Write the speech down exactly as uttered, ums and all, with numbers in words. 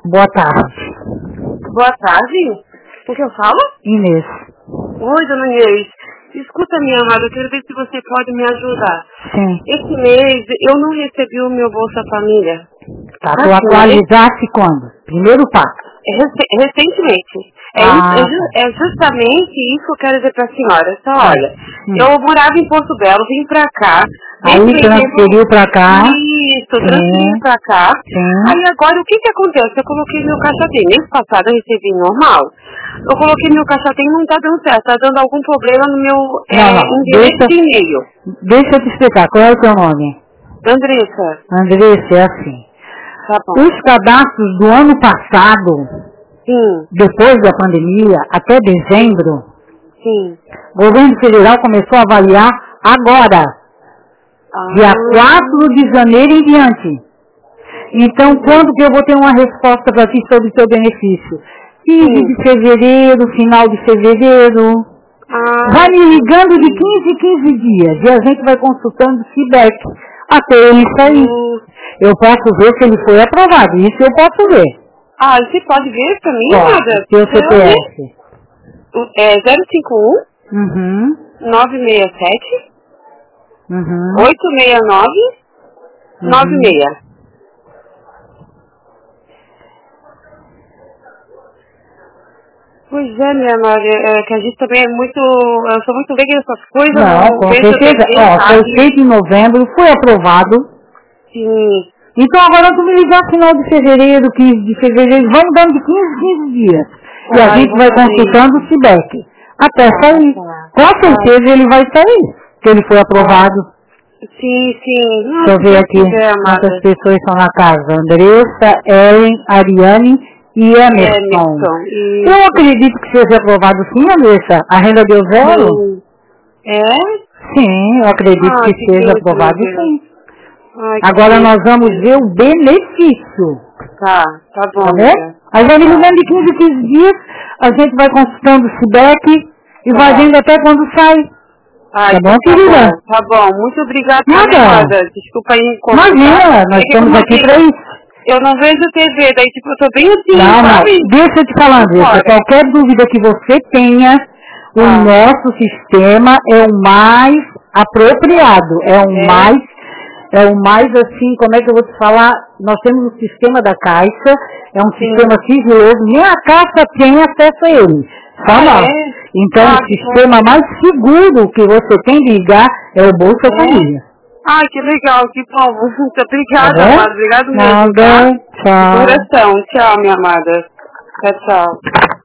Boa tarde. Boa tarde. Com quem eu falo? Inês. Oi, dona Inês. Escuta, minha amada, eu quero ver se você pode me ajudar. Sim. Esse mês eu não recebi o meu Bolsa Família. Tá, tu atualizaste quando? Primeiro passo. Rec- recentemente. É, Ah, isso- é, ju- é justamente isso que eu quero dizer pra senhora. Então, olha, hum. eu morava em Porto Belo, vim pra cá. Aí transferiu pra cá. Isso, Sim. transferi pra cá. Sim. Aí agora o que que acontece? Eu coloquei meu caixa tem. Mês passado eu recebi normal. Eu coloquei meu caixa tem e não tá dando certo. Tá dando algum problema no meu é, Não, não. endereço Deixa, de e-mail. deixa eu te explicar. Qual é o teu nome? Andressa. Andressa, é assim. Tá bom. Os cadastros do ano passado, Sim, depois da pandemia, até dezembro, sim. o governo federal começou a avaliar agora, Ah, dia quatro de janeiro em diante. Então, quando que eu vou ter uma resposta para ti sobre o teu benefício? quinze Sim. de fevereiro, final de fevereiro. Ah, Vai me ligando de quinze em quinze dias e a gente vai consultando o feedback até ele sair. hum. Eu posso ver se ele foi aprovado, isso eu posso ver. Ah, você pode ver pra mim, Ó, nada? teu C P F. É zero cinco Uhum, um, nove seis sete, uhum, oito seis nove, nove uhum. seis. Pois é, minha amada, é que a gente também é muito... Eu sou muito leiga nessas coisas, Não, não com vejo certeza. T V, Ó, foi sabe? feito em novembro, foi aprovado. Sim. Então agora tu me ligar final de fevereiro, quinze de fevereiro, vamos dando de quinze em quinze dias. E a Ah, eu gente vou vai fazer consultando o feedback. Até Tá, sair. tá. Com certeza ele vai sair, que ele foi aprovado. Sim, sim. Não, Deixa eu se ver Deus aqui quiser, amada. quantas pessoas estão na casa. Andressa, Ellen, Ariane e Emerson. Emerson. E... Eu acredito que seja aprovado sim, Andressa. A renda deu zero? Sim. É? Sim, eu acredito Ah, que que seja Deus, aprovado meu Deus. sim. Ai, que Agora Deus. nós vamos ver o benefício. Tá, tá bom, Tá bom? amiga. Aí vai me ligando de quinze em quinze dias, a gente vai consultando o feedback e Tá. vai vendo até quando sai. Ai, Tá bom, tá querida? bom, tá bom. Muito obrigada, Nada. minha amada. Desculpa aí incomodar. Imagina, nós É que estamos como aqui assim, para isso. eu não vejo T V, daí tipo, eu tô bem assim, Não, não. sabe? Deixa eu te falar, Andressa. Fora. Qualquer dúvida que você tenha, o Ah. nosso sistema é o mais apropriado. É o É? mais, é o mais assim, como é que eu vou te falar? Nós temos o sistema da Caixa, é um Sim. sistema sigiloso, nem a Caixa tem acesso a ele. Só Ah, nós. é? Então, Ah, o que sistema bom. mais seguro que você tem de ligar é o Bolsa É? Família. Ai, que legal, que bom. Muito Tá obrigada, bom? amada. Obrigado mesmo, Nada. tá? De Tchau. coração. Tchau, minha amada. Tchau, tchau.